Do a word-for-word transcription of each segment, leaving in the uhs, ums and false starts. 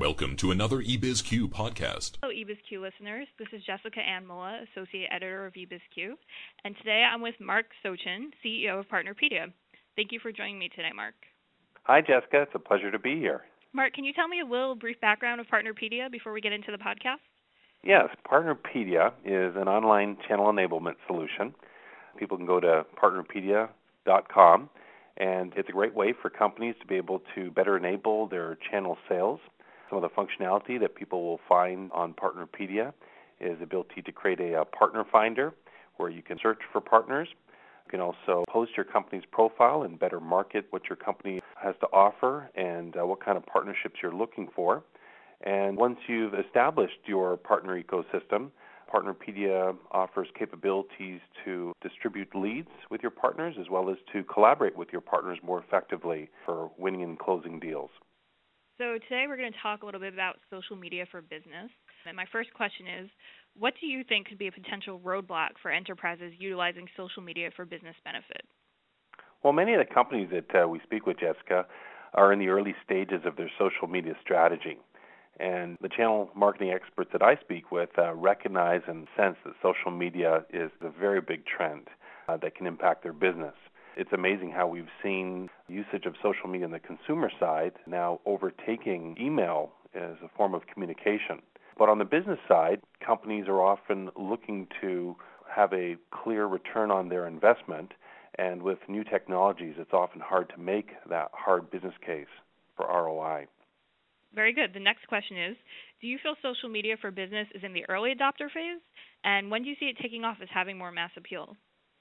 Welcome to another eBizQ podcast. Hello, eBizQ listeners. This is Jessica Ann Mulla, Associate Editor of eBizQ, and today I'm with Mark Sochin, C E O of Partnerpedia. Thank you for joining me today, Mark. Hi, Jessica. It's a pleasure to be here. Mark, can you tell me a little brief background of Partnerpedia before we get into the podcast? Yes, Partnerpedia is an online channel enablement solution. People can go to partnerpedia dot com, and it's a great way for companies to be able to better enable their channel sales. Some of the functionality that people will find on Partnerpedia is the ability to create a, a partner finder where you can search for partners. You can also post your company's profile and better market what your company has to offer and uh, what kind of partnerships you're looking for. And once you've established your partner ecosystem, Partnerpedia offers capabilities to distribute leads with your partners as well as to collaborate with your partners more effectively for winning and closing deals. So today we're going to talk a little bit about social media for business. And my first question is, what do you think could be a potential roadblock for enterprises utilizing social media for business benefit? Well, many of the companies that uh, we speak with, Jessica, are in the early stages of their social media strategy. And the channel marketing experts that I speak with uh, recognize and sense that social media is a very big trend uh, that can impact their business. It's amazing how we've seen usage of social media on the consumer side now overtaking email as a form of communication. But on the business side, companies are often looking to have a clear return on their investment, and with new technologies, it's often hard to make that hard business case for R O I. Very good. The next question is, do you feel social media for business is in the early adopter phase? And when do you see it taking off as having more mass appeal?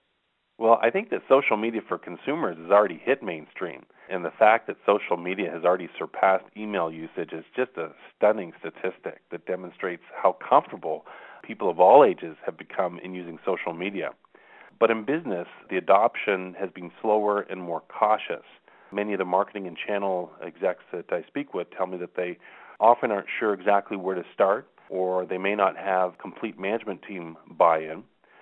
Well, I think that social media for consumers has already hit mainstream, and the fact that social media has already surpassed email usage is just a stunning statistic that demonstrates how comfortable people of all ages have become in using social media. But in business, the adoption has been slower and more cautious. Many of the marketing and channel execs that I speak with tell me that they often aren't sure exactly where to start, or they may not have complete management team buy-in.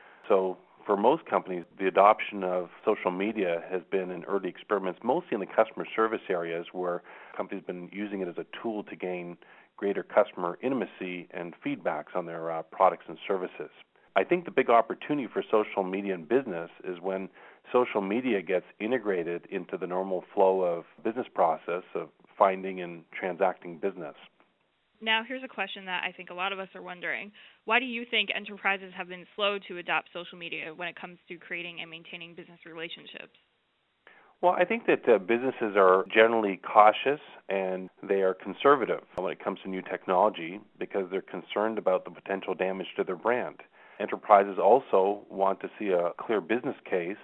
So for most companies, the adoption of social media has been in early experiments, mostly in the customer service areas where companies have been using it as a tool to gain greater customer intimacy and feedbacks on their uh, products and services. I think the big opportunity for social media in business is when social media gets integrated into the normal flow of business process of finding and transacting business. Now, here's a question that I think a lot of us are wondering. Why do you think enterprises have been slow to adopt social media when it comes to creating and maintaining business relationships? Well, I think that uh, businesses are generally cautious and they are conservative when it comes to new technology because they're concerned about the potential damage to their brand. Enterprises also want to see a clear business case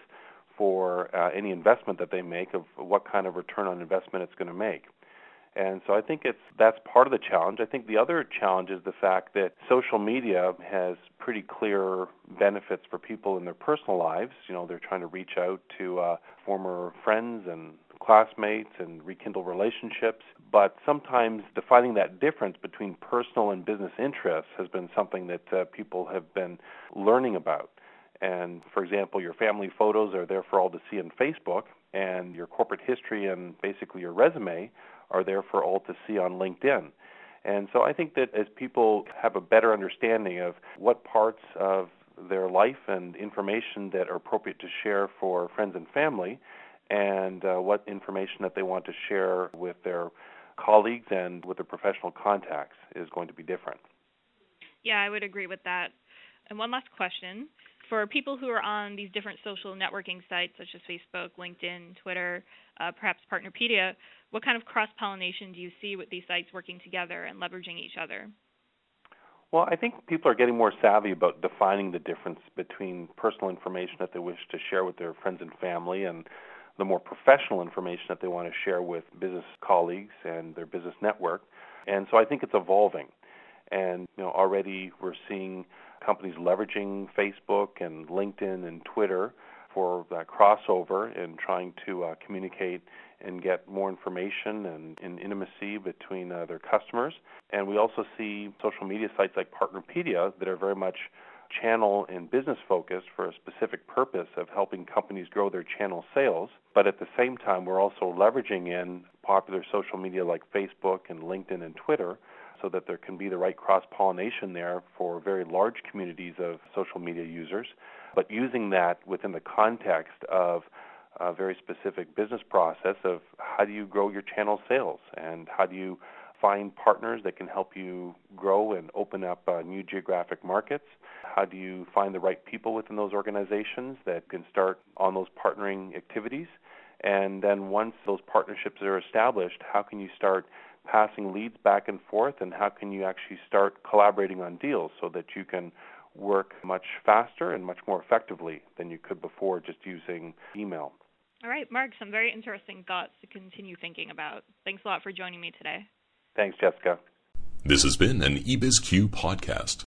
for uh, any investment that they make of what kind of return on investment it's going to make. And so I think it's that's part of the challenge. I think the other challenge is the fact that social media has pretty clear benefits for people in their personal lives. You know, they're trying to reach out to uh, former friends and classmates and rekindle relationships. But sometimes defining that difference between personal and business interests has been something that uh, people have been learning about. And, for example, your family photos are there for all to see on Facebook, and your corporate history and basically your resume are there for all to see on LinkedIn. And so I think that as people have a better understanding of what parts of their life and information that are appropriate to share for friends and family, and uh, what information that they want to share with their colleagues and with their professional contacts is going to be different. Yeah, I would agree with that. And one last question. For people who are on these different social networking sites such as Facebook, LinkedIn, Twitter, uh, perhaps Partnerpedia, what kind of cross-pollination do you see with these sites working together and leveraging each other? Well, I think people are getting more savvy about defining the difference between personal information that they wish to share with their friends and family and the more professional information that they want to share with business colleagues and their business network. And so I think it's evolving. And you know, already we're seeing companies leveraging Facebook and LinkedIn and Twitter for that crossover and trying to uh, communicate and get more information and, and intimacy between uh, their customers. And we also see social media sites like Partnerpedia that are very much channel and business focused for a specific purpose of helping companies grow their channel sales. But at the same time, we're also leveraging in popular social media like Facebook and LinkedIn and Twitter, so that there can be the right cross-pollination there for very large communities of social media users, but using that within the context of a very specific business process of how do you grow your channel sales and how do you find partners that can help you grow and open up uh, new geographic markets. How do you find the right people within those organizations that can start on those partnering activities? And then once those partnerships are established, how can you start passing leads back and forth, and how can you actually start collaborating on deals so that you can work much faster and much more effectively than you could before just using email? All right, Mark, some very interesting thoughts to continue thinking about. Thanks a lot for joining me today. Thanks, Jessica. This has been an eBizQ podcast.